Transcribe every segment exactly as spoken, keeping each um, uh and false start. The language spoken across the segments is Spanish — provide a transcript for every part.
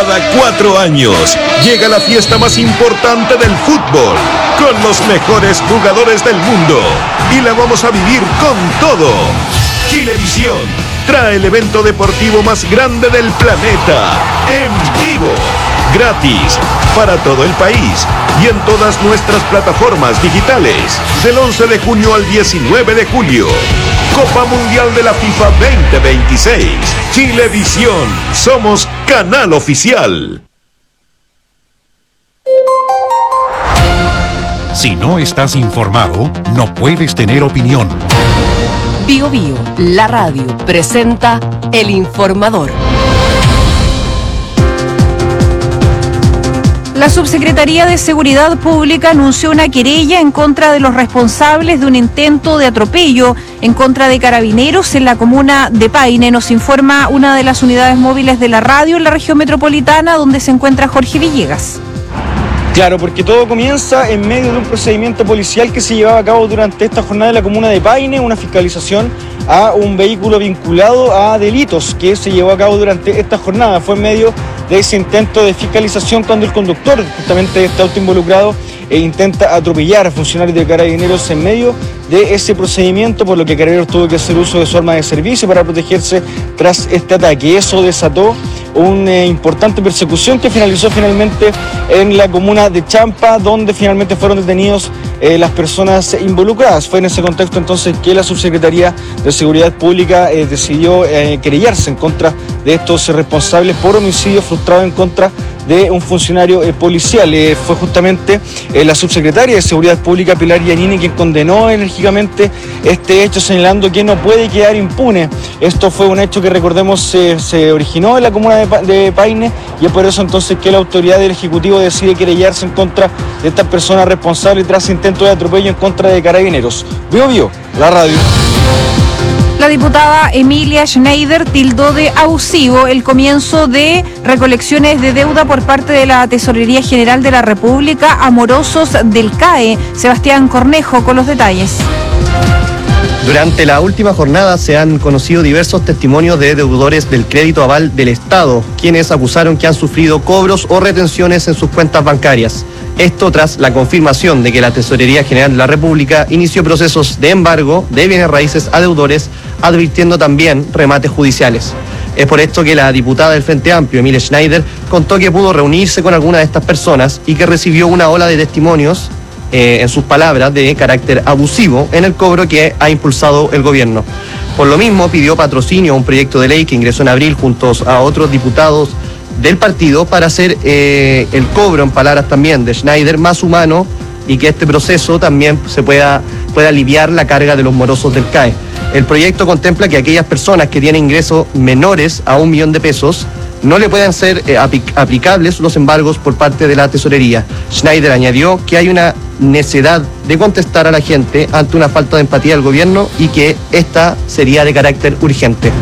Cada cuatro años llega la fiesta más importante del fútbol, con los mejores jugadores del mundo. Y la vamos a vivir con todo. Chilevisión trae el evento deportivo más grande del planeta, en vivo, gratis, para todo el país y en todas nuestras plataformas digitales, del once de junio al diecinueve de julio. Copa Mundial de la FIFA veinte veintiséis. Chilevisión, somos canal oficial. Si no estás informado, no puedes tener opinión. Bio Bio, la radio, presenta El Informador. La Subsecretaría de Seguridad Pública anunció una querella en contra de los responsables de un intento de atropello en contra de carabineros en la comuna de Paine. Nos informa una de las unidades móviles de la radio en la región metropolitana, donde se encuentra Jorge Villegas. Claro, porque todo comienza en medio de un procedimiento policial que se llevaba a cabo durante esta jornada en la comuna de Paine, una fiscalización a un vehículo vinculado a delitos que se llevó a cabo durante esta jornada. Fue en medio de ese intento de fiscalización cuando el conductor, justamente de este auto involucrado, e intenta atropellar a funcionarios de Carabineros en medio de ese procedimiento, por lo que Carabineros tuvo que hacer uso de su arma de servicio para protegerse tras este ataque. Eso desató una eh, importante persecución que finalizó finalmente en la comuna de Champa, donde finalmente fueron detenidos eh, las personas involucradas. Fue en ese contexto entonces que la Subsecretaría de Seguridad Pública eh, decidió eh, querellarse en contra de estos responsables por homicidio frustrado en contra de un funcionario eh, policial. Eh, fue justamente eh, la subsecretaria de Seguridad Pública, Pilar Giannini, quien condenó enérgicamente este hecho, señalando que no puede quedar impune. Esto fue un hecho que, recordemos, eh, se originó en la comuna de, pa de Paine, y es por eso entonces que la autoridad del Ejecutivo decide querellarse en contra de estas personas responsables tras intento de atropello en contra de Carabineros. Bio Bio, la radio. La diputada Emilia Schneider tildó de abusivo el comienzo de recolecciones de deuda por parte de la Tesorería General de la República a morosos del C A E. Sebastián Cornejo con los detalles. Durante la última jornada se han conocido diversos testimonios de deudores del crédito aval del Estado, quienes acusaron que han sufrido cobros o retenciones en sus cuentas bancarias. Esto tras la confirmación de que la Tesorería General de la República inició procesos de embargo de bienes raíces a deudores, advirtiendo también remates judiciales. Es por esto que la diputada del Frente Amplio, Emilia Schneider, contó que pudo reunirse con alguna de estas personas y que recibió una ola de testimonios, eh, en sus palabras, de carácter abusivo en el cobro que ha impulsado el gobierno. Por lo mismo, pidió patrocinio a un proyecto de ley que ingresó en abril junto a otros diputados del partido para hacer eh, el cobro, en palabras también de Schneider, más humano, y que este proceso también se pueda, pueda aliviar la carga de los morosos del C A E. El proyecto contempla que aquellas personas que tienen ingresos menores a un millón de pesos no le puedan ser eh, aplicables los embargos por parte de la tesorería. Schneider añadió que hay una necesidad de contestar a la gente ante una falta de empatía del gobierno y que esta sería de carácter urgente.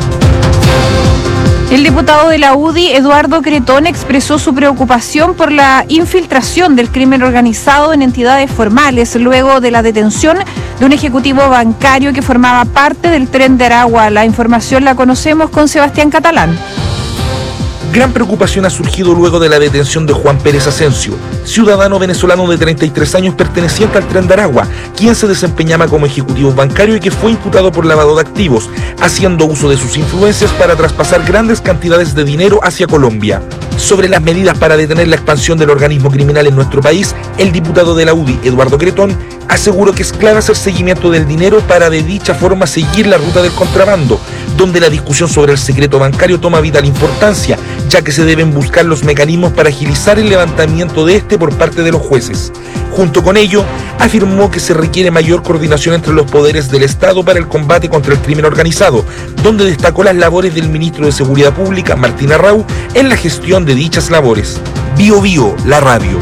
El diputado de la U D I, Eduardo Cretón, expresó su preocupación por la infiltración del crimen organizado en entidades formales luego de la detención de un ejecutivo bancario que formaba parte del Tren de Aragua. La información la conocemos con Sebastián Catalán. Gran preocupación ha surgido luego de la detención de Juan Pérez Asensio, ciudadano venezolano de treinta y tres años perteneciente al Tren de Aragua, quien se desempeñaba como ejecutivo bancario y que fue imputado por lavado de activos, haciendo uso de sus influencias para traspasar grandes cantidades de dinero hacia Colombia. Sobre las medidas para detener la expansión del organismo criminal en nuestro país, el diputado de la U D I, Eduardo Cretón, aseguró que es clave hacer seguimiento del dinero para de dicha forma seguir la ruta del contrabando, donde la discusión sobre el secreto bancario toma vital importancia, ya que se deben buscar los mecanismos para agilizar el levantamiento de este por parte de los jueces. Junto con ello, afirmó que se requiere mayor coordinación entre los poderes del Estado para el combate contra el crimen organizado, donde destacó las labores del ministro de Seguridad Pública, Martín Arrau, en la gestión de dichas labores. Bio Bio, la radio.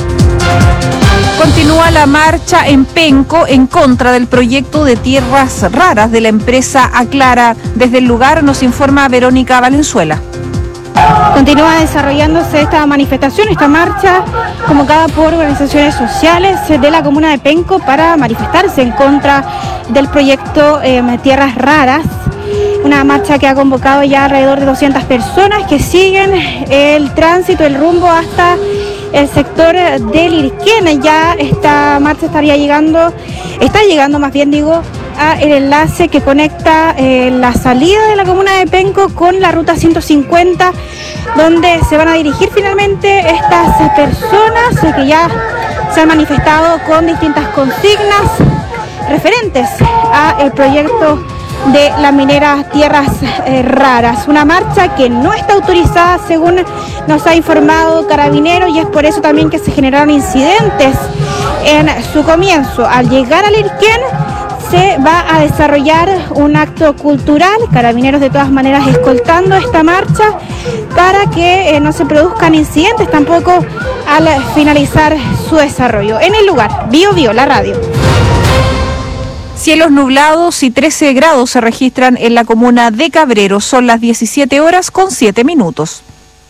Continúa la marcha en Penco en contra del proyecto de tierras raras de la empresa Aclara. Desde el lugar nos informa Verónica Valenzuela. Continúa desarrollándose esta manifestación, esta marcha convocada por organizaciones sociales de la comuna de Penco para manifestarse en contra del proyecto eh, Tierras Raras. una marcha que ha convocado ya alrededor de doscientas personas que siguen el tránsito, el rumbo hasta el sector del Irquén. Ya esta marcha estaría llegando, está llegando más bien digo, a el enlace que conecta eh, la salida de la comuna de Penco con la ruta ciento cincuenta, donde se van a dirigir finalmente estas personas que ya se han manifestado con distintas consignas referentes a el proyecto de las mineras Tierras eh, Raras. Una marcha que no está autorizada según nos ha informado Carabineros, y es por eso también que se generaron incidentes en su comienzo. Al llegar al Irquén se va a desarrollar un acto cultural, Carabineros de todas maneras escoltando esta marcha para que eh, no se produzcan incidentes tampoco al finalizar su desarrollo. En el lugar, Bio Bio, la radio. Cielos nublados y trece grados se registran en la comuna de Cabrero. Son las diecisiete horas con siete minutos.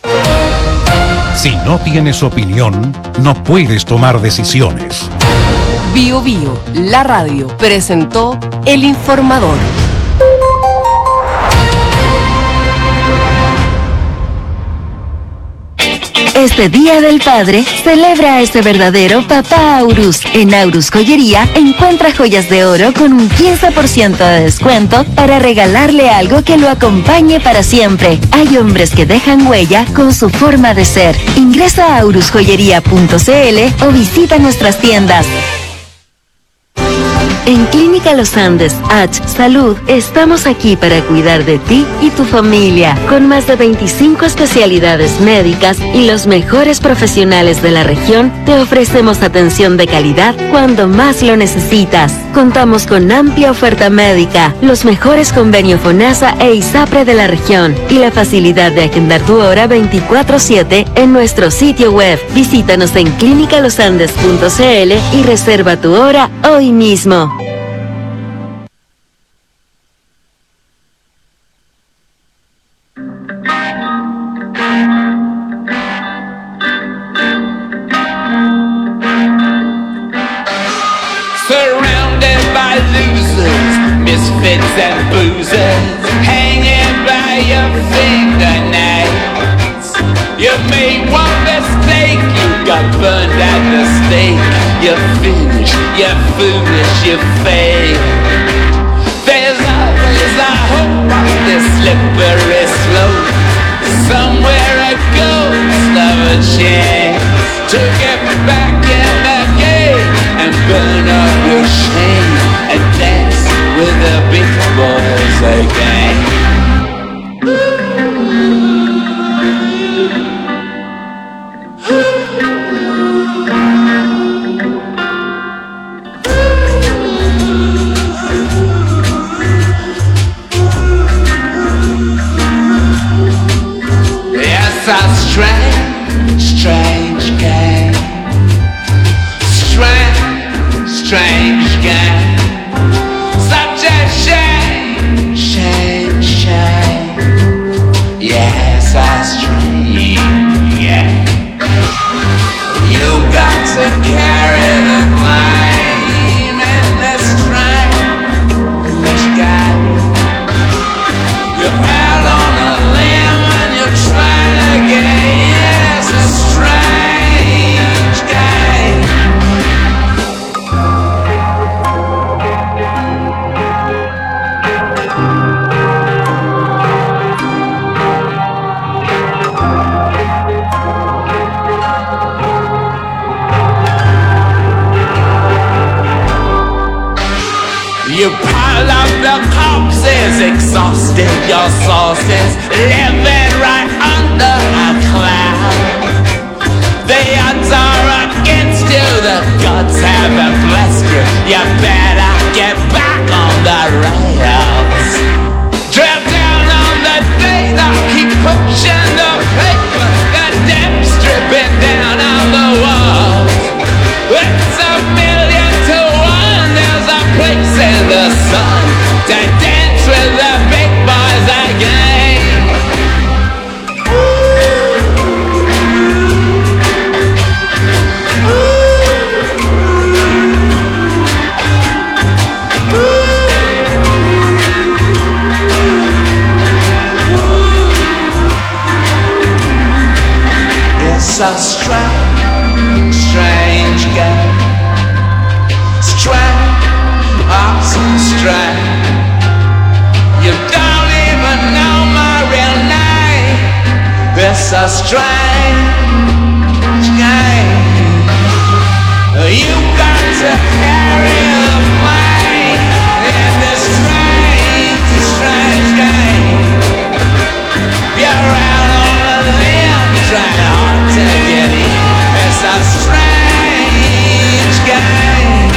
Si no tienes opinión, no puedes tomar decisiones. Bio Bio, la radio, presentó El Informador. Este Día del Padre, celebra a ese verdadero papá Aurus. En Aurus Joyería, encuentra joyas de oro con un quince por ciento de descuento para regalarle algo que lo acompañe para siempre. Hay hombres que dejan huella con su forma de ser. Ingresa a aurus joyería punto c l o visita nuestras tiendas. En Clínica Los Andes, H Salud, estamos aquí para cuidar de ti y tu familia, con más de veinticinco especialidades médicas y los mejores profesionales de la región. Te ofrecemos atención de calidad cuando más lo necesitas. Contamos con amplia oferta médica, los mejores convenios FONASA e ISAPRE de la región y la facilidad de agendar tu hora veinticuatro siete en nuestro sitio web. Visítanos en clínica los andes punto c l y reserva tu hora hoy mismo. Misfits and boozers hanging by your fingernails. You made one mistake, you got burned at the stake. You're finished, you're foolish, you fail. There's always a hope on this slippery slope. Somewhere a ghost of a chance to get back in the game and burn up your shame and dance with the big boys again. Yes, a strange, strange game. Strange, strange game. Such a shame, shame, shame. Yes, I strange, yeah. You got to carry the blame in this strange game. You're out on a limb and you're trying to get in. It's a strange game. You pile up the corpses, exhausted your sources, living right under a cloud. The odds are against you, the gods haven't blessed you. You better get back on the rails. Drop down on the data, keep pushing the paper, the depths dripping down on the walls. It's a million to one, there's a place in the sun to dance with the big boys again. You've got to carry the fight in this strange, strange game. You're out on a limb trying hard to get in. It's a strange game.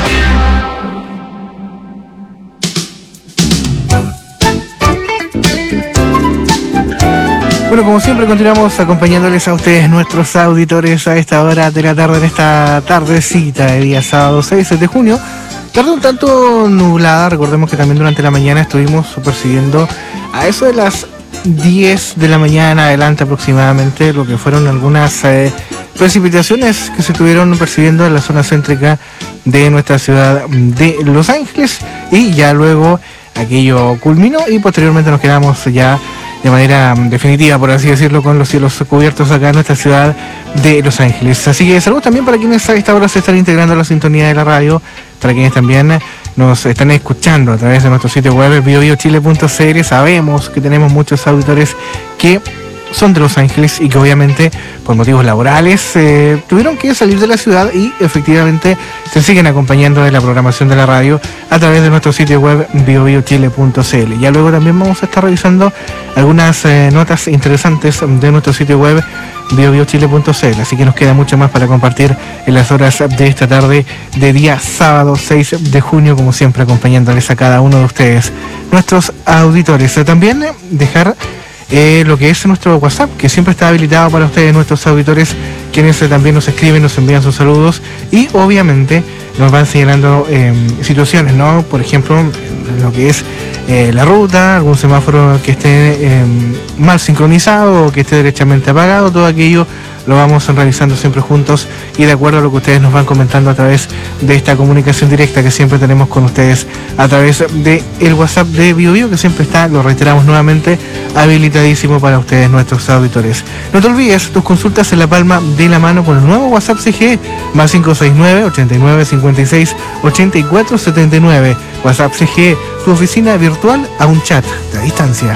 Bueno, como siempre continuamos acompañándoles a ustedes, nuestros auditores, a esta hora de la tarde, en esta tardecita de día sábado seis de junio. Tarde un tanto nublada, recordemos que también durante la mañana estuvimos persiguiendo a eso de las diez de la mañana adelante aproximadamente, lo que fueron algunas eh, precipitaciones que se estuvieron percibiendo en la zona céntrica de nuestra ciudad de Los Ángeles, y ya luego aquello culminó y posteriormente nos quedamos ya de manera definitiva, por así decirlo, con los cielos cubiertos acá en nuestra ciudad de Los Ángeles. Así que saludos también para quienes a esta hora se están integrando a la sintonía de la radio, para quienes también nos están escuchando a través de nuestro sitio web bio bio chile punto c l. Sabemos que tenemos muchos auditores que son de Los Ángeles y que obviamente por motivos laborales eh, tuvieron que salir de la ciudad y efectivamente se siguen acompañando de la programación de la radio a través de nuestro sitio web bio bio chile punto c l. Ya luego también vamos a estar revisando algunas eh, notas interesantes de nuestro sitio web bio bio chile punto c l, así que nos queda mucho más para compartir en las horas de esta tarde de día sábado seis de junio, como siempre acompañándoles a cada uno de ustedes, nuestros auditores. También dejar Eh, lo que es nuestro WhatsApp, que siempre está habilitado para ustedes, nuestros auditores, quienes eh, también nos escriben, nos envían sus saludos y obviamente nos van señalando eh, situaciones, ¿no? Por ejemplo, lo que es eh, la ruta, algún semáforo que esté eh, mal sincronizado o que esté derechamente apagado, todo aquello lo vamos realizando siempre juntos y de acuerdo a lo que ustedes nos van comentando a través de esta comunicación directa que siempre tenemos con ustedes a través de el WhatsApp de Bio Bio, que siempre está, lo reiteramos nuevamente, habilitadísimo para ustedes, nuestros auditores. No te olvides tus consultas en la palma de la mano con el nuevo WhatsApp C G E, más cinco seis nueve, ochenta y nueve, cincuenta y seis, ochenta y cuatro setenta y nueve. WhatsApp C G E, tu oficina virtual a un chat a distancia.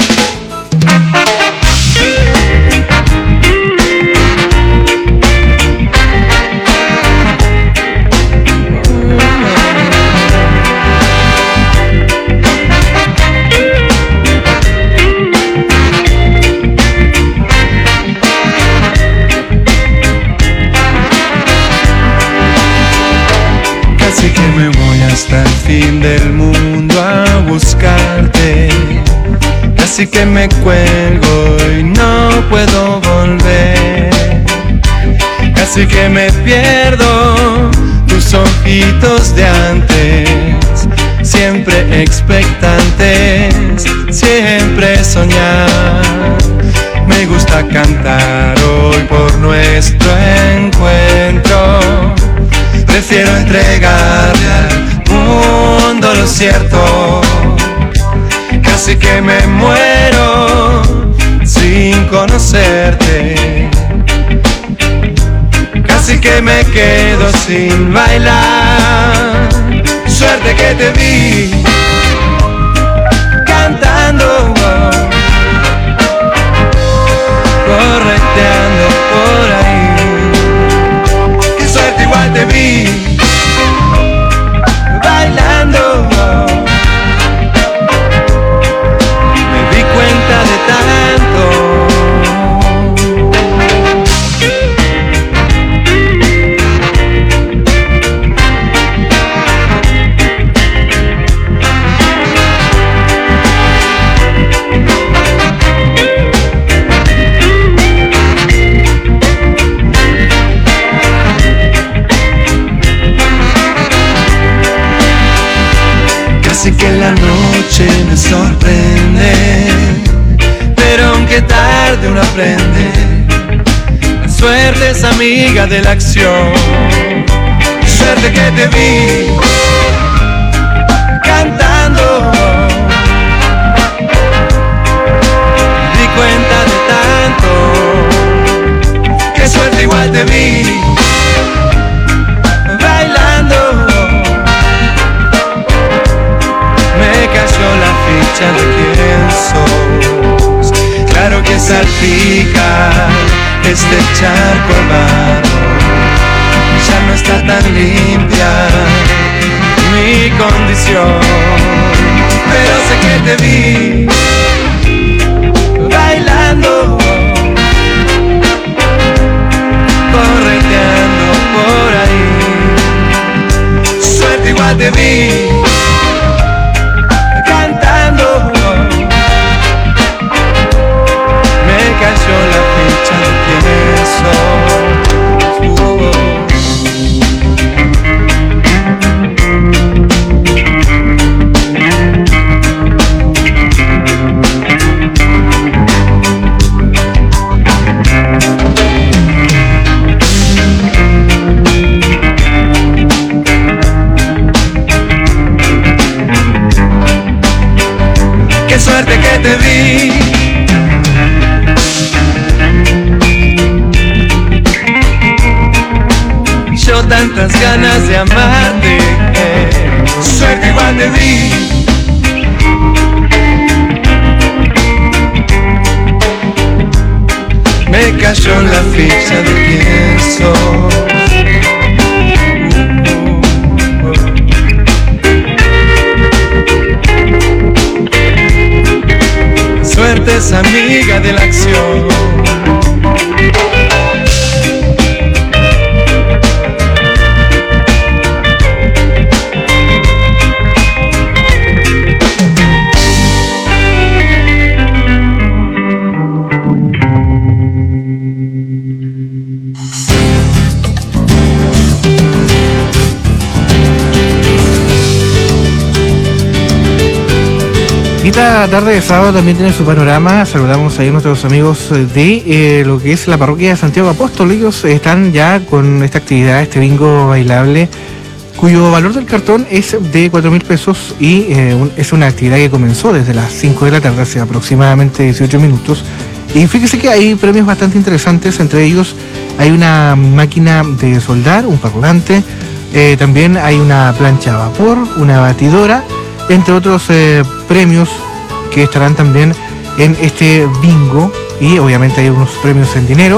Casi que me voy hasta el fin del mundo a buscarte. Casi que me cuelgo y no puedo volver. Casi que me pierdo tus ojitos de antes, siempre expectantes, siempre soñar. Me gusta cantar hoy por nuestro encuentro. Prefiero entregarle al mundo lo cierto. Casi que me muero sin conocerte. Casi que me quedo sin bailar. Suerte que te vi cantando, correteando por ahí. Qué suerte, igual te vi bailando. Me di cuenta de tanto. Casi que la noche me sorprende, pero aunque tarde uno aprende. La suerte es amiga de la acción. Suerte que te vi cantando. Me di cuenta de tanto. Qué suerte, igual te vi bailando. Me cayó la ficha de quién sos. Claro que salpica este charco barro. Ya no está tan limpia mi condición, pero sé que te vi bailando, correteando por ahí. Suerte igual te vi cantando, me cayó la ficha de quién soy. Qué suerte que te vi, yo tantas ganas de amarte, eh. Suerte igual te vi, me cayó la ficha de quién soy. Suerte es amiga de la acción. Esta tarde de sábado también tiene su panorama. Saludamos ahí a nuestros amigos de eh, lo que es la parroquia de Santiago Apóstol. Ellos están ya con esta actividad, este bingo bailable, cuyo valor del cartón es de cuatro mil pesos y eh, un, es una actividad que comenzó desde las cinco de la tarde, hace aproximadamente dieciocho minutos. Y fíjese que hay premios bastante interesantes, entre ellos hay una máquina de soldar, un parlante, eh, también hay una plancha a vapor, una batidora, entre otros eh, premios que estarán también en este bingo, y obviamente hay unos premios en dinero,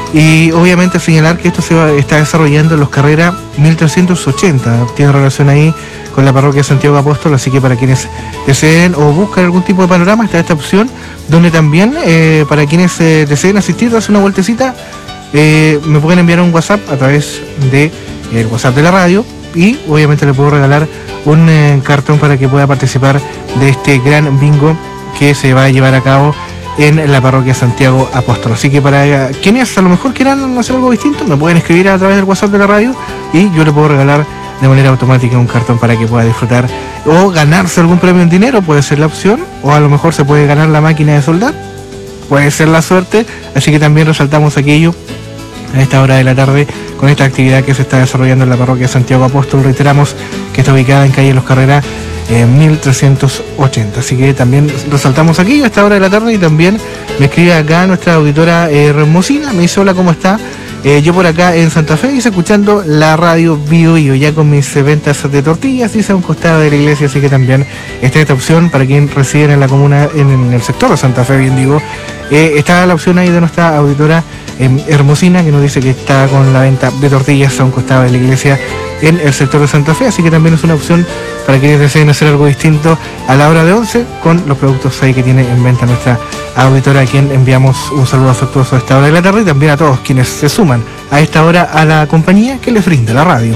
y obviamente señalar que esto se va, está desarrollando en los carreras mil trescientos ochenta, tiene relación ahí con la parroquia de Santiago Apóstol, así que para quienes deseen o buscan algún tipo de panorama está esta opción, donde también eh, para quienes eh, deseen asistir, darse una vueltecita, eh, me pueden enviar un WhatsApp a través de el WhatsApp de la radio, y obviamente le puedo regalar un eh, cartón para que pueda participar de este gran bingo que se va a llevar a cabo en la parroquia Santiago Apóstol. Así que para quienes a lo mejor quieran hacer algo distinto, me pueden escribir a través del WhatsApp de la radio y yo le puedo regalar de manera automática un cartón para que pueda disfrutar o ganarse algún premio en dinero, puede ser la opción, o a lo mejor se puede ganar la máquina de soldar, puede ser la suerte. Así que también resaltamos aquello a esta hora de la tarde con esta actividad que se está desarrollando en la parroquia Santiago Apóstol. Reiteramos que está ubicada en calle Los Carreras eh, mil trescientos ochenta, así que también resaltamos aquí a esta hora de la tarde. Y también me escribe acá nuestra auditora eh, Hermosina, me dice: hola, ¿cómo está? Eh, yo por acá en Santa Fe, dice, escuchando la radio Bio Bio, ya con mis eh, ventas de tortillas, dice, a un costado de la iglesia. Así que también está esta opción para quien reside en la comuna, en, en el sector de Santa Fe, bien digo. Eh, está la opción ahí de nuestra auditora eh, Hermosina, que nos dice que está con la venta de tortillas a un costado de la iglesia en el sector de Santa Fe. Así que también es una opción para quienes deseen hacer algo distinto a la hora de once con los productos ahí que tiene en venta nuestra auditora, a quien enviamos un saludo afectuoso a esta hora de la tarde, y también a todos quienes se suman a esta hora a la compañía que les brinda la radio.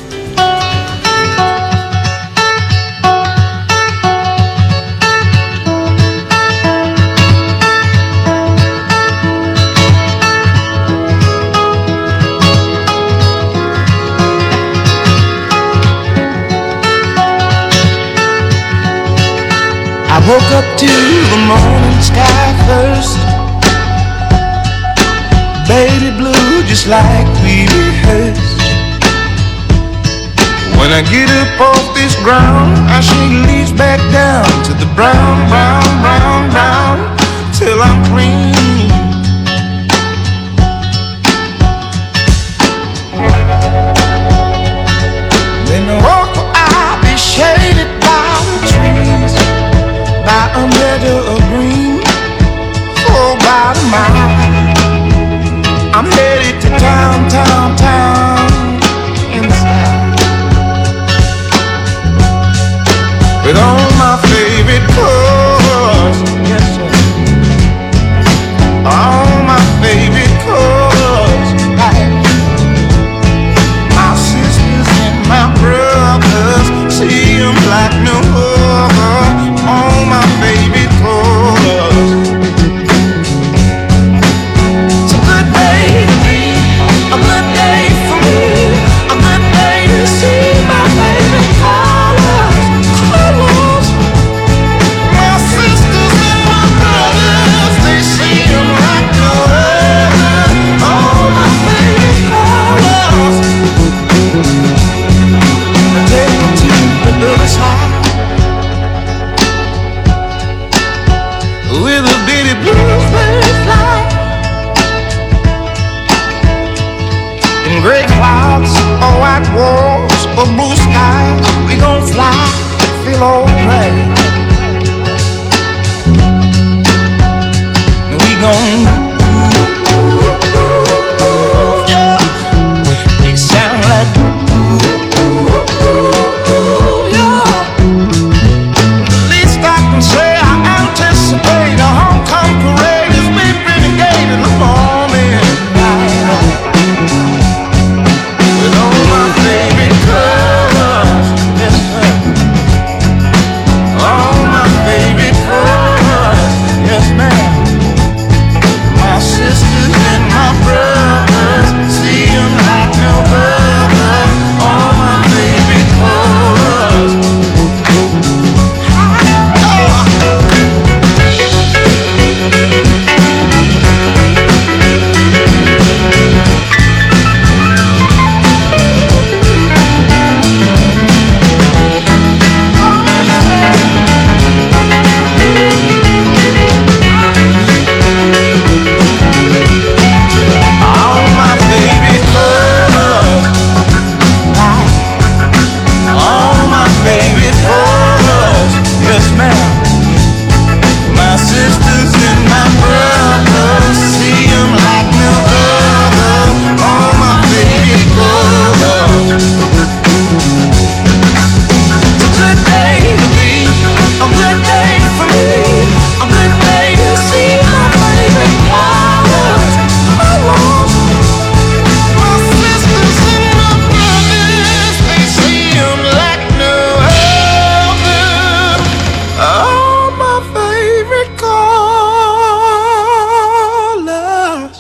I woke up to the morning sky first, baby blue just like we rehearsed. When I get up off this ground, I shake leaves back down to the brown, brown, brown, brown, till I'm clean. Then the walk I'll be shaded by the trees, by a meadow of green, for about a mile. I'm headed to town, town, town, in the white walls or blue skies, we gon' fly, feel alright. We gon' yeah, they sound like yeah. The least I can say, I anticipate a homecoming parade as we renegade in the morning light. With all my favorite colors, yes sir. All my favorite colors, yes ma'am. My sisters and my brothers, see 'em like no other. All my favorite colors. All my favorite colors. All my favorite colors. Yes, ma'am. My sisters and my brothers, see 'em like no other. All my favorite colors. It's a good day to be, a good day for me, a good day to see my favorite colors. My walls, my sisters and my brothers, they see 'em like no other. All my favorite colors.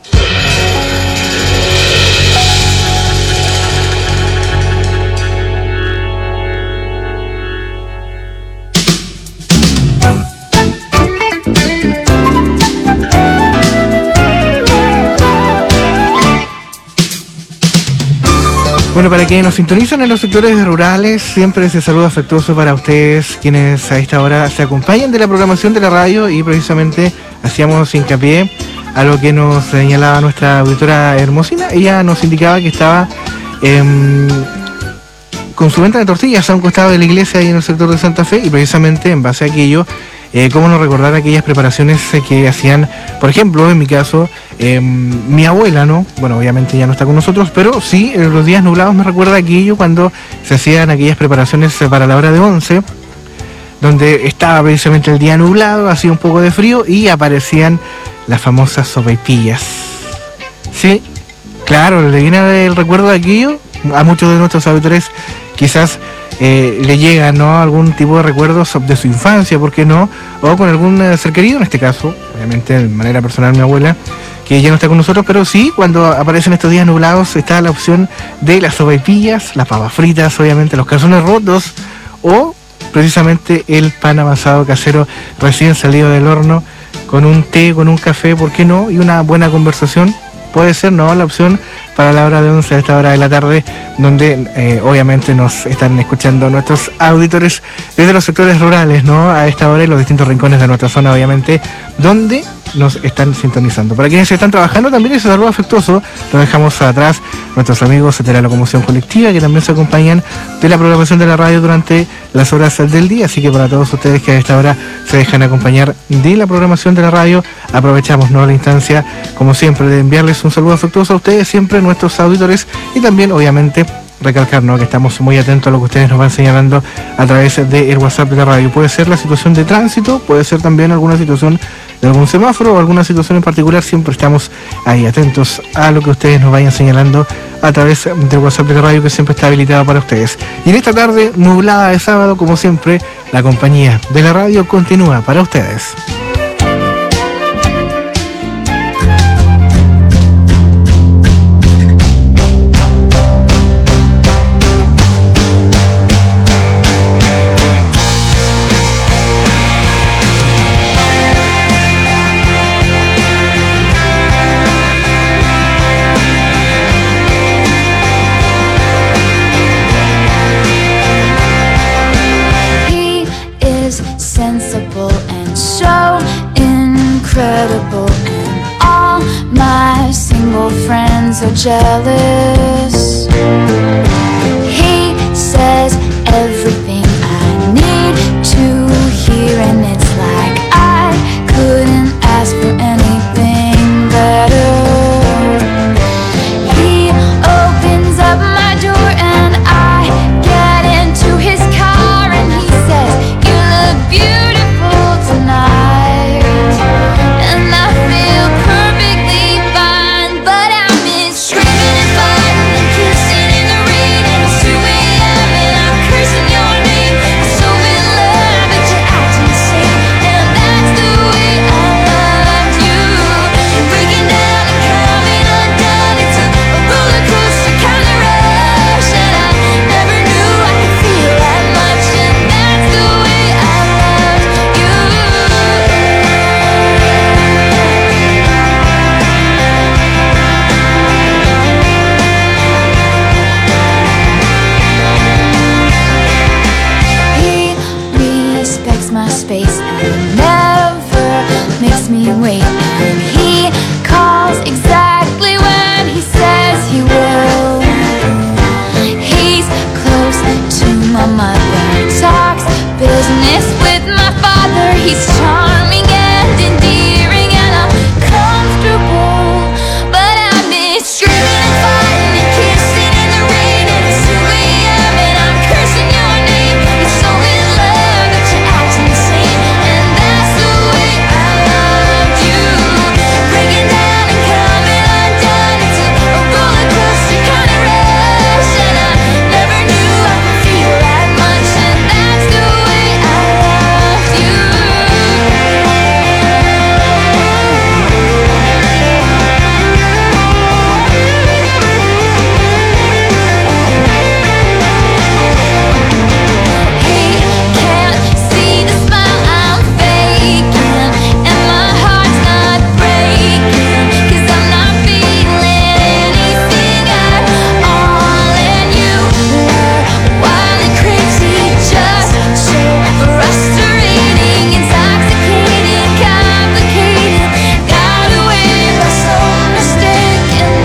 Bueno, para quienes nos sintonizan en los sectores rurales, siempre ese saludo afectuoso para ustedes, quienes a esta hora se acompañan de la programación de la radio, y precisamente hacíamos hincapié a lo que nos señalaba nuestra auditora Hermosina. Ella nos indicaba que estaba em, con su venta de tortillas a un costado de la iglesia ahí en el sector de Santa Fe, y precisamente en base a aquello, eh, cómo no recordar aquellas preparaciones eh, que hacían, por ejemplo, en mi caso, eh, mi abuela, ¿no? Bueno, obviamente ya no está con nosotros, pero sí, en los días nublados me recuerda aquello cuando se hacían aquellas preparaciones eh, para la hora de once, donde estaba precisamente el día nublado, hacía un poco de frío y aparecían las famosas sopaipillas. Sí, claro, le viene el recuerdo de aquello. A muchos de nuestros auditores quizás eh, le llega, ¿no?, algún tipo de recuerdos de su infancia, ¿por qué no? O con algún eh, ser querido, en este caso, obviamente de manera personal mi abuela, que ya no está con nosotros, pero sí, cuando aparecen estos días nublados está la opción de las sopaipillas, las papas fritas, obviamente los calzones rotos, o precisamente el pan amasado casero recién salido del horno, con un té, con un café, ¿por qué no? Y una buena conversación. Puede ser, ¿no?, la opción para la hora de once, a esta hora de la tarde, donde eh, obviamente nos están escuchando nuestros auditores desde los sectores rurales, ¿no?, a esta hora, y los distintos rincones de nuestra zona, obviamente, donde nos están sintonizando. Para quienes están trabajando, también ese saludo afectuoso lo dejamos atrás, nuestros amigos de la locomoción colectiva, que también se acompañan de la programación de la radio durante las horas del día. Así que para todos ustedes que a esta hora se dejan acompañar de la programación de la radio, aprovechamos, ¿no?, la instancia, como siempre, de enviarles un saludo afectuoso a ustedes, siempre nuestros auditores, y también, obviamente, recalcar, ¿no?, que estamos muy atentos a lo que ustedes nos van señalando a través del WhatsApp de la radio. Puede ser la situación de tránsito, puede ser también alguna situación de algún semáforo o alguna situación en particular. Siempre estamos ahí atentos a lo que ustedes nos vayan señalando a través del WhatsApp de la radio, que siempre está habilitado para ustedes. Y en esta tarde nublada de sábado, como siempre, la compañía de la radio continúa para ustedes. Are jealous. He's charming and endearing and I'm comfortable, but I miss screaming and fighting and kissing in the rain. And it's two a.m. and I'm cursing your name. You're so in love that you're acting insane, and that's the way I loved you. Breaking down and coming undone. It's a roller coaster kind of rush, and I never knew I could feel that much, and that's the way I loved you. Hey, can't see the smile I'm faking, and my heart's not breaking, 'cause I'm not feeling anything at all. And you were wild and crazy, just so frustrating, intoxicating, complicated, got away by some mistake. And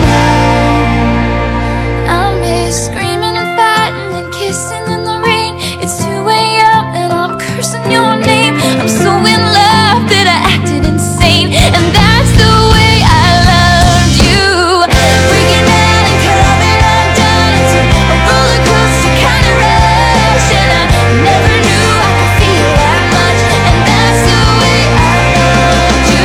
now I miss screaming and fighting and kissing in the rain. It's two a.m. and I'm cursing your name. I'm so in love that I acted insane, and that's the way I loved you. Breaking down and coming undone. It's a roller coaster kind of rush, and I never knew I could feel that much, and that's the way I loved you.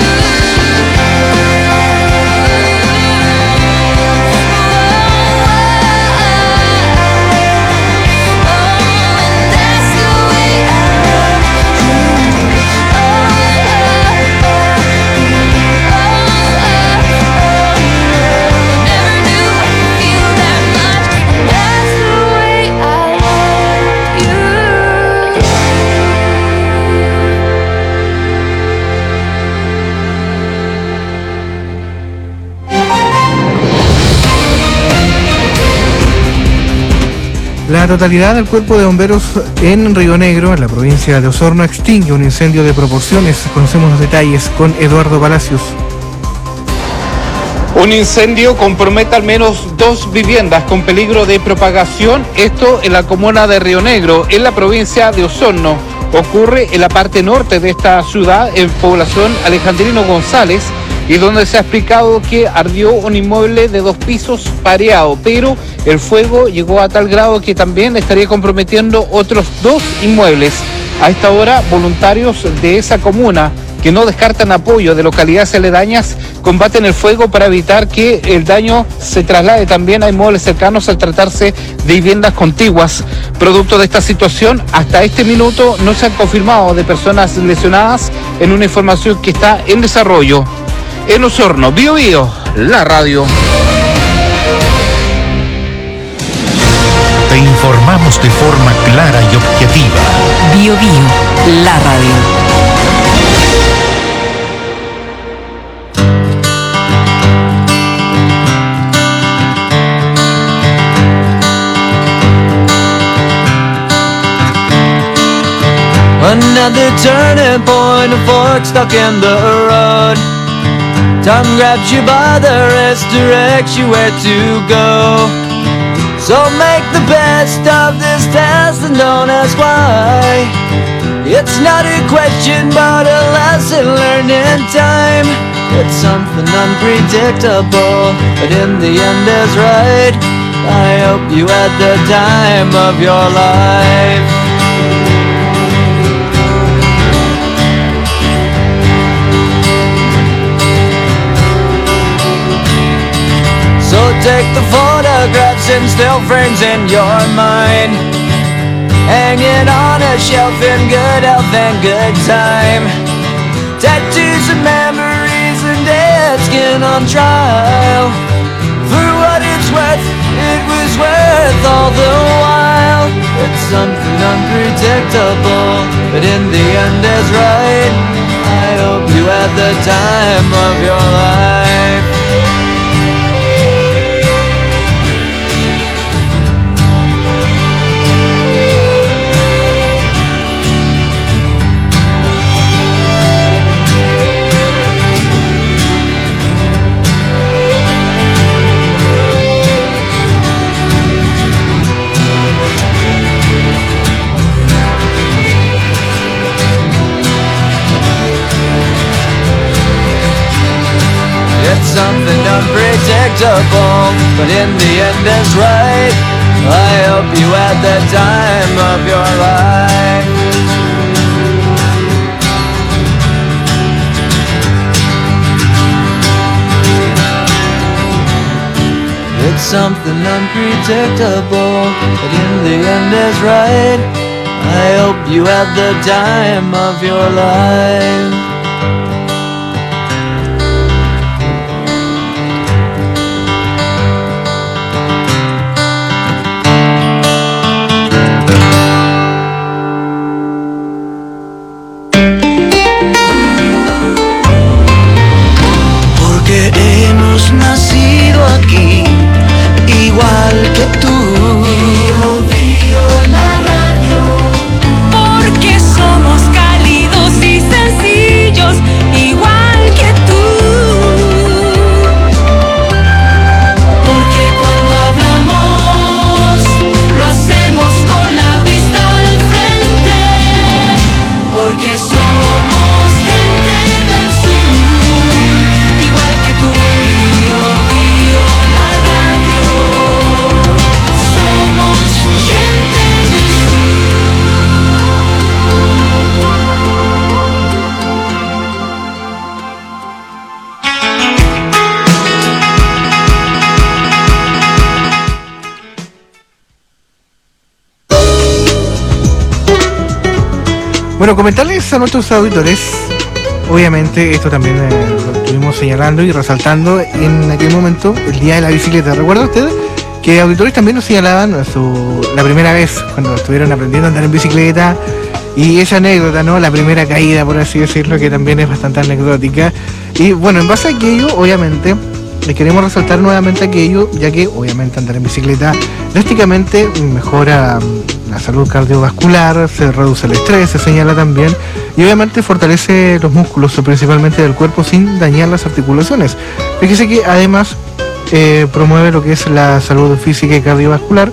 La totalidad del cuerpo de bomberos en Río Negro, en la provincia de Osorno, extingue un incendio de proporciones. Conocemos los detalles con Eduardo Palacios. Un incendio compromete al menos dos viviendas con peligro de propagación, esto en la comuna de Río Negro, en la provincia de Osorno. Ocurre en la parte norte de esta ciudad, en población Alejandrino González, y donde se ha explicado que ardió un inmueble de dos pisos pareado, pero el fuego llegó a tal grado que también estaría comprometiendo otros dos inmuebles. A esta hora, voluntarios de esa comuna, que no descartan apoyo de localidades aledañas, combaten el fuego para evitar que el daño se traslade también a inmuebles cercanos al tratarse de viviendas contiguas. Producto de esta situación, hasta este minuto no se han confirmado de personas lesionadas en una información que está en desarrollo. En Osorno, Bio Bio, la radio. Te informamos de forma clara y objetiva. Bio Bio, la radio. Another turning point, a fork stuck in the road. Time grabs you by the wrist, directs you where to go. So make the best of this test and don't ask why. It's not a question but a lesson learned in time. It's something unpredictable, but in the end is right. I hope you had the time of your life. So take the photographs and still frames in your mind, hanging on a shelf in good health and good time. Tattoos and memories and dead skin on trial. For what it's worth, it was worth all the while. It's something unpredictable, but in the end is right. I hope you had the time of your life. but in the end is right. I hope you had the time of your life. It's something unpredictable, but in the end is right. I hope you had the time of your life. Porque hemos nacido aquí, igual que tú. Porque somos cálidos y sencillos, igual que tú. Porque cuando hablamos, lo hacemos con la vista al frente. Porque somos gente del sur, igual que tú. Río, río, la radio. Somos gente del Bueno, comentarles a nuestros auditores, obviamente esto también eh, lo estuvimos señalando y resaltando en aquel momento, el día de la bicicleta. ¿Recuerda usted que auditores también nos señalaban su, la primera vez cuando estuvieron aprendiendo a andar en bicicleta y esa anécdota, ¿no? La primera caída, por así decirlo, que también es bastante anecdótica. Y bueno, en base a aquello, obviamente, les queremos resaltar nuevamente aquello, ya que obviamente andar en bicicleta drásticamente mejora la salud cardiovascular, se reduce el estrés, se señala también, y obviamente fortalece los músculos principalmente del cuerpo sin dañar las articulaciones. Fíjese que además eh, promueve lo que es la salud física y cardiovascular,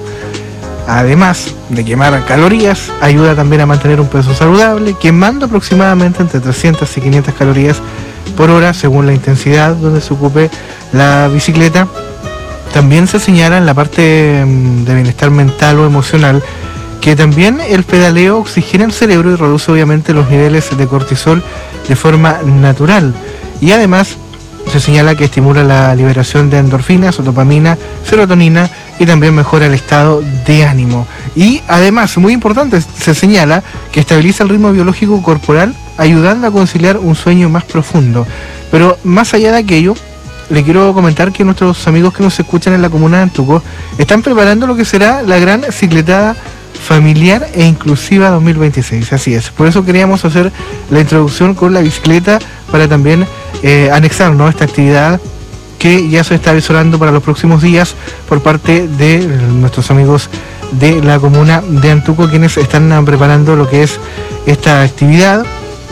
además de quemar calorías, ayuda también a mantener un peso saludable, quemando aproximadamente entre trescientas y quinientas calorías por hora según la intensidad donde se ocupe la bicicleta. También se señala en la parte de bienestar mental o emocional que también el pedaleo oxigena el cerebro y reduce obviamente los niveles de cortisol de forma natural. Y además se señala que estimula la liberación de endorfinas, dopamina, serotonina y también mejora el estado de ánimo. Y además, muy importante, se señala que estabiliza el ritmo biológico corporal, ayudando a conciliar un sueño más profundo. Pero más allá de aquello, le quiero comentar que nuestros amigos que nos escuchan en la comuna de Antuco están preparando lo que será la gran cicletada familiar e inclusiva dos mil veintiséis. Así es, por eso queríamos hacer la introducción con la bicicleta para también eh, anexarnos a esta actividad que ya se está avisorando para los próximos días por parte de nuestros amigos de la comuna de Antuco, quienes están preparando lo que es esta actividad,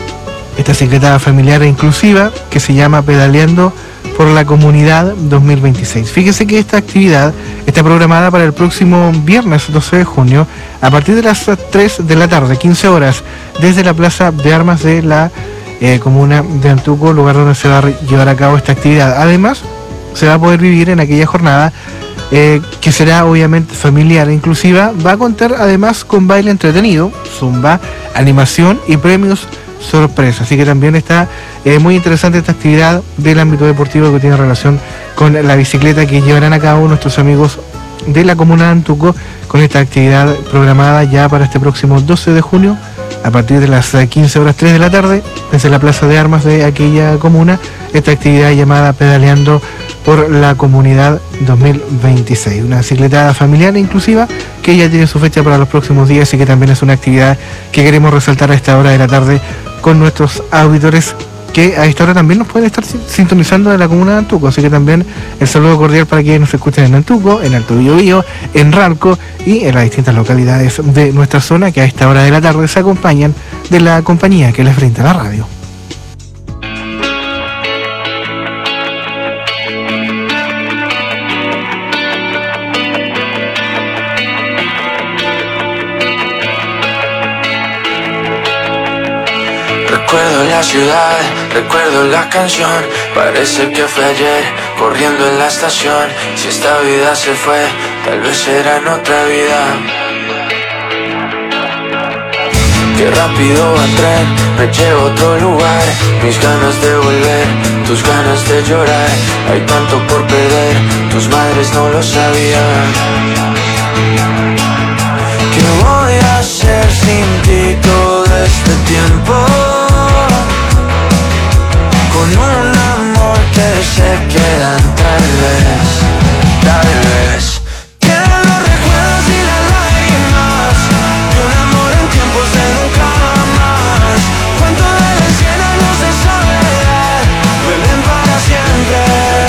esta cicletada familiar e inclusiva que se llama Pedaleando por la Comunidad dos mil veintiséis. Fíjese que esta actividad está programada para el próximo viernes doce de junio a partir de las tres de la tarde, quince horas, desde la Plaza de Armas de la eh, comuna de Antuco, lugar donde se va a llevar a cabo esta actividad. Además, se va a poder vivir en aquella jornada eh, que será obviamente familiar e inclusiva. Va a contar además con baile entretenido, zumba, animación y premios sorpresa. Así que también está eh, muy interesante esta actividad del ámbito deportivo que tiene relación con la bicicleta que llevarán a cabo nuestros amigos de la comuna de Antuco con esta actividad programada ya para este próximo doce de junio a partir de las quince horas tres de la tarde desde la Plaza de Armas de aquella comuna, esta actividad llamada Pedaleando por la Comunidad dos mil veintiséis, una bicicletada familiar e inclusiva que ya tiene su fecha para los próximos días y que también es una actividad que queremos resaltar a esta hora de la tarde con nuestros auditores que a esta hora también nos pueden estar sintonizando de la comuna de Antuco. Así que también el saludo cordial para quienes nos escuchen en Antuco, en Alto Biobío, en Ralco y en las distintas localidades de nuestra zona que a esta hora de la tarde se acompañan de la compañía que les brinda la radio. Recuerdo la ciudad, recuerdo la canción, parece que fue ayer corriendo en la estación. Si esta vida se fue, tal vez será en otra vida. Qué rápido va el tren, me lleva a otro lugar. Mis ganas de volver, tus ganas de llorar. Hay tanto por perder, tus madres no lo sabían. ¿Qué voy a hacer sin ti todo este tiempo? Con un amor que se quedan tal vez, tal vez. Quedan los recuerdos y las lágrimas de un amor en tiempos de nunca más. Cuánto deben cien años de soledad, duelen para siempre.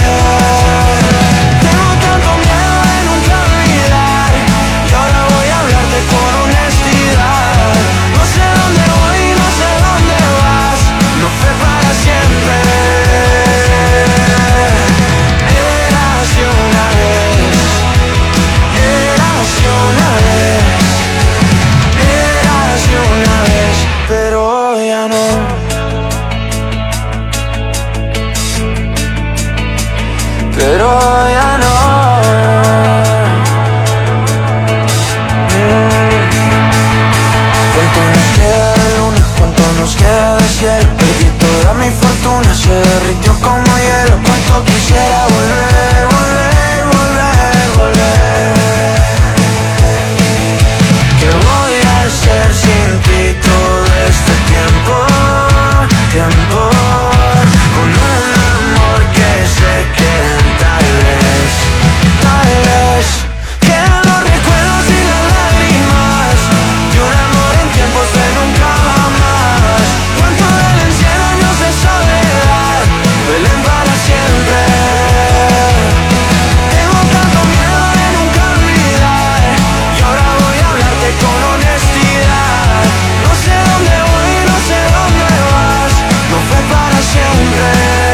Tengo tanto miedo de nunca olvidar, y ahora voy a hablarte con honestidad. No sé dónde voy, no sé dónde vas, no fue para siempre. Eras de una vez, eras de una vez, eras de una vez, pero ya no. Pero ya no. ¿Cuánto nos queda de luna? ¿Cuánto nos queda de cielo? Perdí toda mi fortuna, se derritió como hielo. Cuánto quisiera volver, volver, volver, volver. ¿Qué voy a hacer sin ti todo este tiempo? Tiempo. Con un amor que se queda tal vez, tal vez. Quedan los recuerdos y las lágrimas de un amor en tiempos de nunca más. Cuánto duelen cien años de soledad, duelen para siempre. Tengo tanto miedo de nunca olvidar, y ahora voy a hablarte con honestidad. No sé dónde voy, no sé dónde vas, no fue para siempre.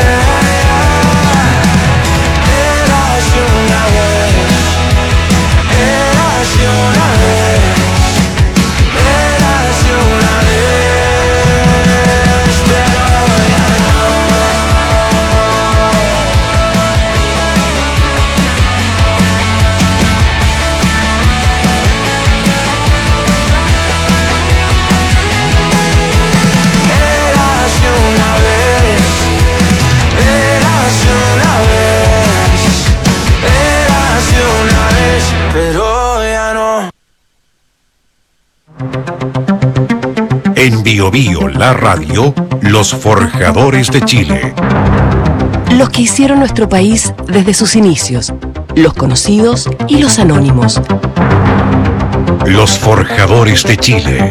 Eras de una vez, eras de una vez, eras de una vez, pero ya eras de una vez, eras de una vez, eras de una vez, pero ya no. En Bio Bio, la radio, los forjadores de Chile. Los que hicieron nuestro país desde sus inicios, los conocidos y los anónimos. Los forjadores de Chile.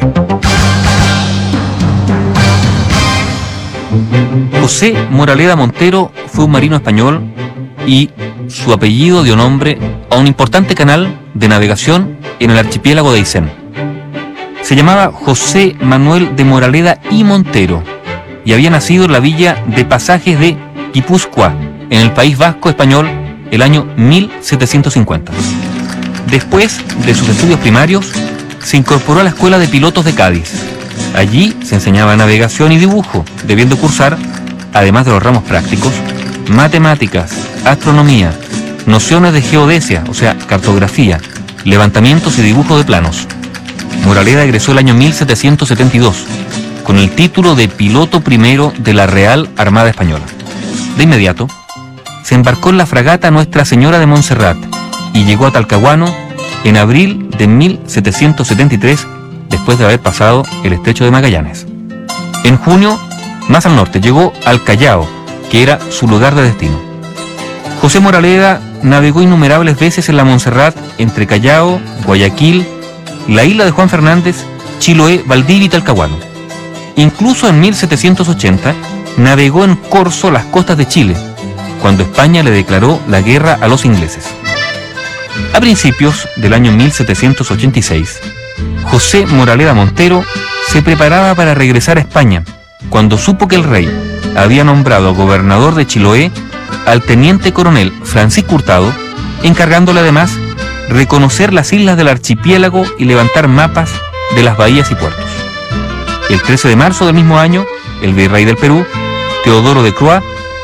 José Moraleda Montero fue un marino español y su apellido dio nombre a un importante canal de navegación en el archipiélago de Aysén. Se llamaba José Manuel de Moraleda y Montero y había nacido en la villa de Pasajes de Guipúzcoa, en el País Vasco español, el año mil setecientos cincuenta. Después de sus estudios primarios, se incorporó a la Escuela de Pilotos de Cádiz. Allí se enseñaba navegación y dibujo, debiendo cursar, además de los ramos prácticos, matemáticas, astronomía, nociones de geodesia, o sea, cartografía, levantamientos y dibujos de planos. Moraleda egresó el año mil setecientos setenta y dos, con el título de piloto primero de la Real Armada Española. De inmediato, se embarcó en la fragata Nuestra Señora de Montserrat y llegó a Talcahuano en abril de mil setecientos setenta y tres, después de haber pasado el estrecho de Magallanes. En junio, más al norte, llegó al Callao, que era su lugar de destino. José Moraleda navegó innumerables veces en la Montserrat entre Callao, Guayaquil, la isla de Juan Fernández, Chiloé, Valdivia y Talcahuano. Incluso en mil setecientos ochenta navegó en corso las costas de Chile, cuando España le declaró la guerra a los ingleses. A principios del año mil setecientos ochenta y seis, José Moraleda Montero se preparaba para regresar a España, cuando supo que el rey había nombrado gobernador de Chiloé al teniente coronel Francisco Hurtado, encargándole además reconocer las islas del archipiélago y levantar mapas de las bahías y puertos. El trece de marzo del mismo año, el virrey del Perú, Teodoro de Croix,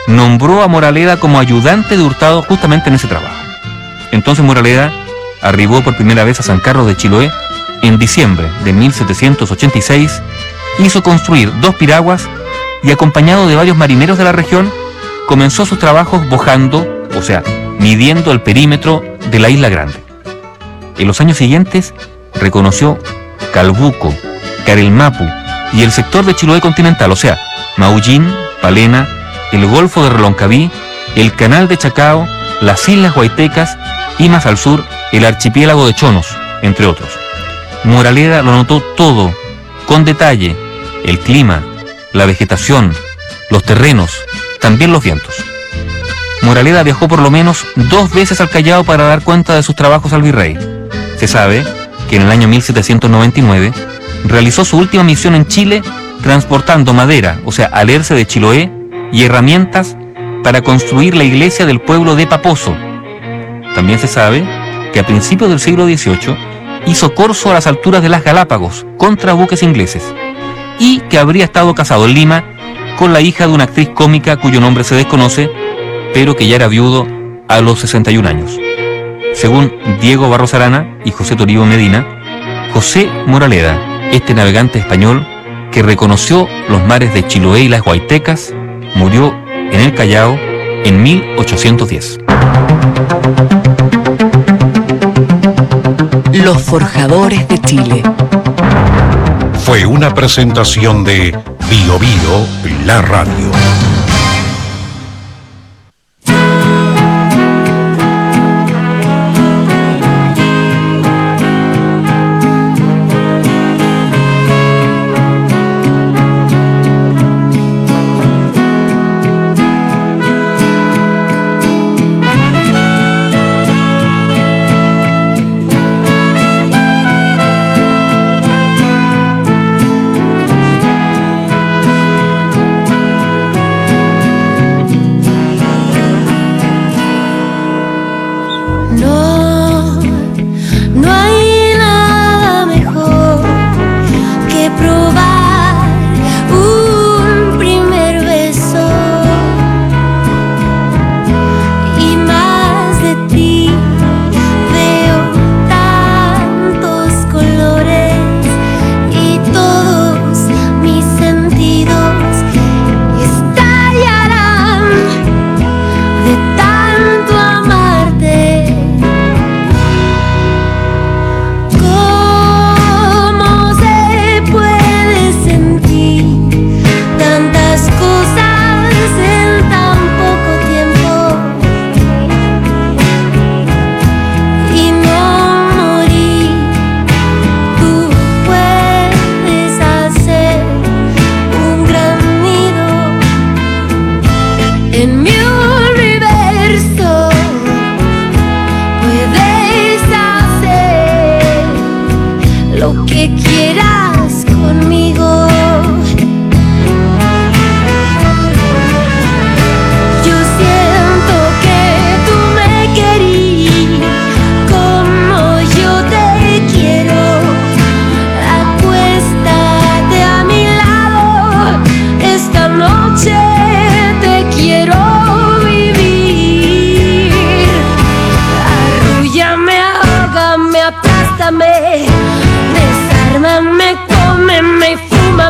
nombró a Moraleda como ayudante de Hurtado justamente en ese trabajo. Entonces Moraleda arribó por primera vez a San Carlos de Chiloé en diciembre de mil setecientos ochenta y seis, hizo construir dos piraguas y, acompañado de varios marineros de la región, comenzó sus trabajos bojando, o sea, midiendo el perímetro de la Isla Grande. En los años siguientes reconoció Calbuco, Carelmapu y el sector de Chiloé continental, o sea, Maullín, Palena, el Golfo de Reloncaví, el Canal de Chacao, las Islas Guaitecas y más al sur el archipiélago de Chonos, entre otros. Moraleda lo notó todo, con detalle: el clima, la vegetación, los terrenos, también los vientos. Moraleda viajó por lo menos dos veces al Callao para dar cuenta de sus trabajos al virrey. Se sabe que en el año mil setecientos noventa y nueve realizó su última misión en Chile transportando madera, o sea, alerce de Chiloé, y herramientas para construir la iglesia del pueblo de Paposo. También se sabe que a principios del siglo dieciocho hizo corso a las alturas de las Galápagos contra buques ingleses, y que habría estado casado en Lima con la hija de una actriz cómica cuyo nombre se desconoce, pero que ya era viudo a los sesenta y un años. Según Diego Barros Arana y José Toribio Medina, José Moraleda, este navegante español que reconoció los mares de Chiloé y las Guaitecas, murió en el Callao en mil ochocientos diez. Los forjadores de Chile. Fue una presentación de Bio Bio, la radio. Desármame, cómeme y fuma.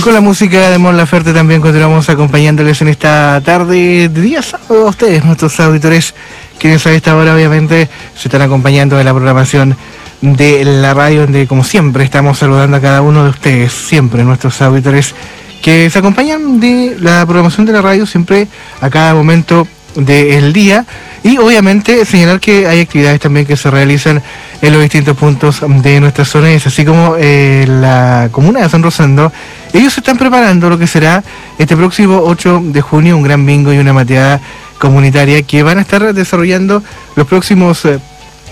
Con la música de Mon Laferte también continuamos acompañándoles en esta tarde de día sábado a ustedes, nuestros auditores, quienes a esta hora obviamente se están acompañando de la programación de la radio, donde como siempre estamos saludando a cada uno de ustedes, siempre nuestros auditores que se acompañan de la programación de la radio siempre a cada momento del día, y obviamente señalar que hay actividades también que se realizan en los distintos puntos de nuestra zona, y es así como eh, la comuna de San Rosendo, ellos se están preparando lo que será este próximo ocho de junio, un gran bingo y una mateada comunitaria que van a estar desarrollando los próximos eh,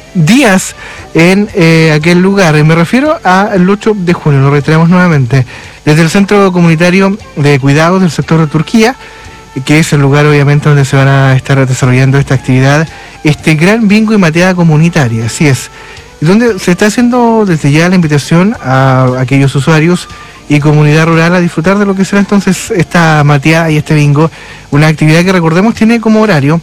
días en eh, aquel lugar. Me refiero al ocho de junio, lo reiteramos nuevamente, desde el Centro Comunitario de Cuidados del sector de Turquía, que es el lugar obviamente donde se van a estar desarrollando esta actividad, este gran bingo y mateada comunitaria, así es, donde se está haciendo desde ya la invitación a aquellos usuarios y comunidad rural a disfrutar de lo que será entonces esta mateada y este bingo, una actividad que recordemos tiene como horario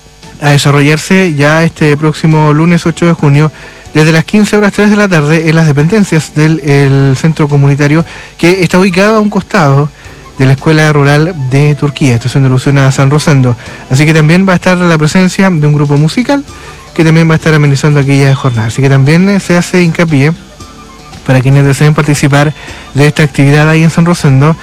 a desarrollarse ya este próximo lunes ocho de junio desde las quince horas tres de la tarde en las dependencias del el centro comunitario, que está ubicado a un costado de la Escuela Rural de Turquía, esto es en alusión a San Rosendo. Así que también va a estar la presencia de un grupo musical que también va a estar amenizando aquella jornada. Así que también eh, se hace hincapié para quienes deseen participar de esta actividad ahí en San Rosendo,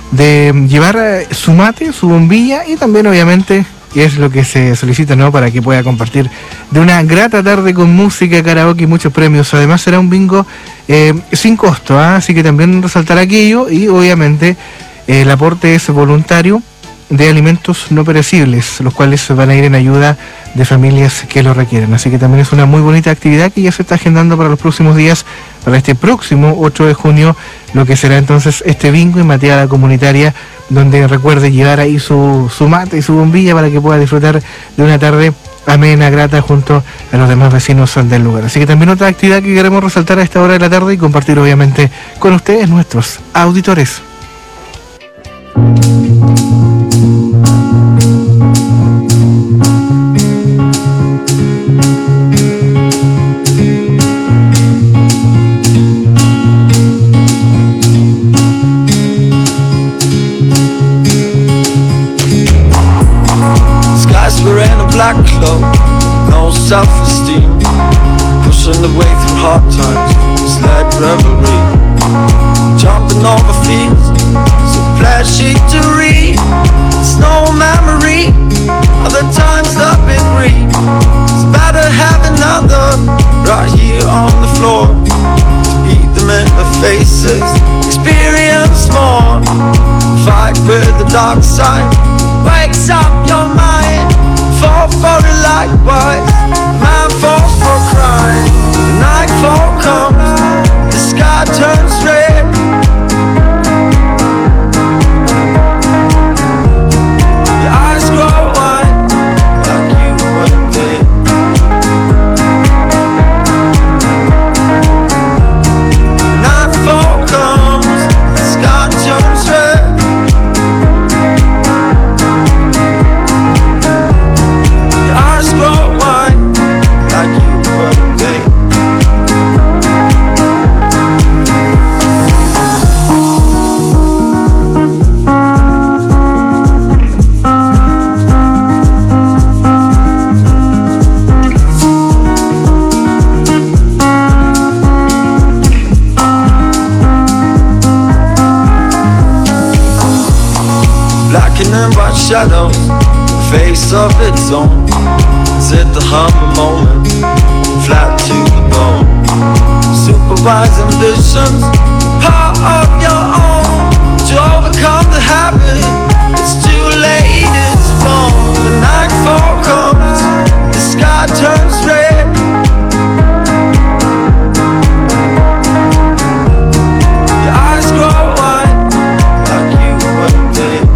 de llevar eh, su mate, su bombilla, y también obviamente es lo que se solicita, ¿no?, para que pueda compartir de una grata tarde con música, karaoke y muchos premios. Además será un bingo eh, sin costo, ¿eh? Así que también resaltar aquello, y obviamente eh, el aporte es voluntario de alimentos no perecibles, los cuales van a ir en ayuda de familias que lo requieren. Así que también es una muy bonita actividad que ya se está agendando para los próximos días, para este próximo ocho de junio, lo que será entonces este bingo y mateada comunitaria, donde recuerde llevar ahí su, su mate y su bombilla para que pueda disfrutar de una tarde amena, grata, junto a los demás vecinos del lugar. Así que también otra actividad que queremos resaltar a esta hora de la tarde y compartir obviamente con ustedes, nuestros auditores. Black cloak, no self-esteem, pushing the way through hard times, misled revelry, jumping over fields, so flashy to read. It's no memory of the times that been green. It's better have another right here on the floor to beat them in the faces, experience more, fight with the dark side, wakes up your mind. Fall for it likewise, man falls for crime. The nightfall comes, the sky turns red. Your eyes grow wide, like you were dead. The nightfall comes, the sky turns red. Shadows, the face of its own. Is it the humble moment, flat to the bone? Supervise ambitions, part of your own. To overcome the habit, it's too late, it's gone. The nightfall comes, the sky turns red. Your eyes grow wide, like you were dead.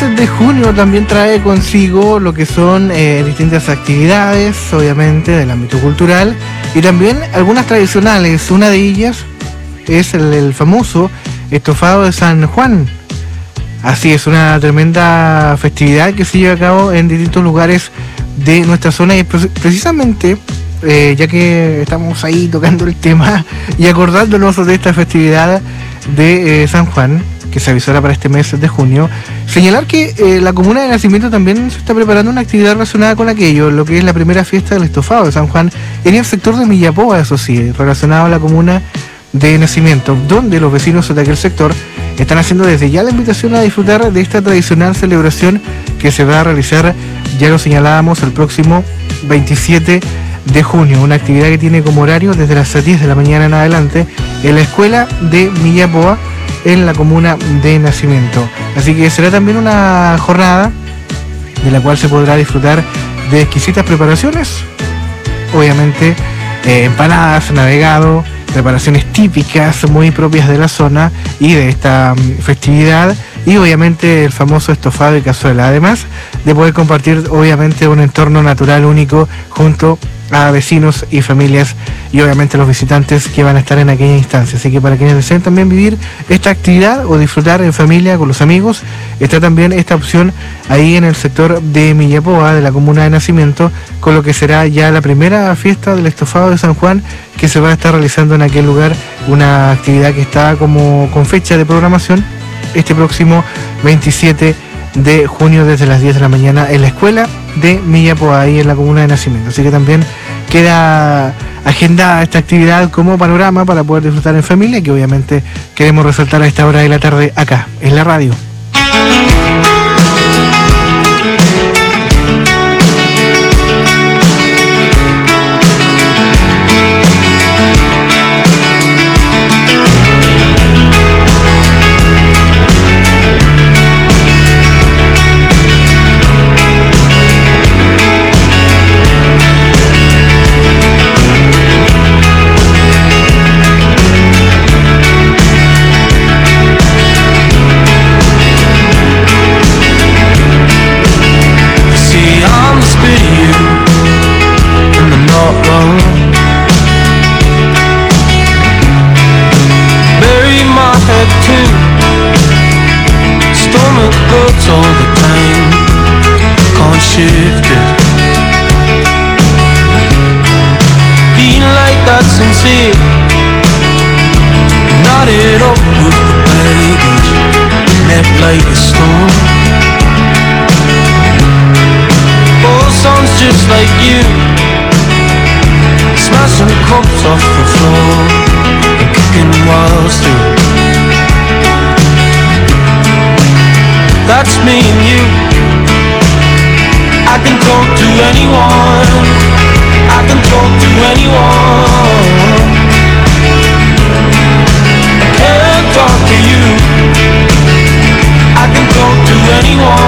de junio también trae consigo lo que son eh, distintas actividades, obviamente, del ámbito cultural y también algunas tradicionales. Una de ellas es el, el famoso estofado de San Juan. Así es, una tremenda festividad que se lleva a cabo en distintos lugares de nuestra zona y pre- precisamente, eh, ya que estamos ahí tocando el tema y acordándonos de esta festividad de eh, San Juan, que se avisora para este mes de junio, señalar que eh, la comuna de Nacimiento también se está preparando una actividad relacionada con aquello, lo que es la primera fiesta del estofado de San Juan en el sector de Millapoa, eso sí, relacionado a la comuna de Nacimiento, donde los vecinos de aquel sector están haciendo desde ya la invitación a disfrutar de esta tradicional celebración que se va a realizar, ya lo señalábamos, el próximo veintisiete de junio, una actividad que tiene como horario desde las diez de la mañana en adelante en la escuela de Millapoa, en la comuna de Nacimiento. Así que será también una jornada de la cual se podrá disfrutar de exquisitas preparaciones, obviamente eh, empanadas, navegado, preparaciones típicas muy propias de la zona y de esta um, festividad, y obviamente el famoso estofado y cazuela, además de poder compartir obviamente un entorno natural único junto a vecinos y familias y obviamente los visitantes que van a estar en aquella instancia. Así que para quienes deseen también vivir esta actividad o disfrutar en familia con los amigos, está también esta opción ahí en el sector de Millapoa, de la comuna de Nacimiento, con lo que será ya la primera fiesta del estofado de San Juan que se va a estar realizando en aquel lugar, una actividad que está como con fecha de programación este próximo veintisiete de junio desde las diez de la mañana en la escuela de Millapoa, ahí en la comuna de Nacimiento. Así que también queda agendada esta actividad como panorama para poder disfrutar en familia, que obviamente queremos resaltar a esta hora de la tarde acá, en la radio. All the time, can't shift it. Being like that sincere, knotted up with the baggage, left like a stone. Oh, sounds just like you, smashing cups off the floor and kicking walls through. That's me and you. I can talk to anyone. I can talk to anyone. I can't talk to you. I can talk to anyone.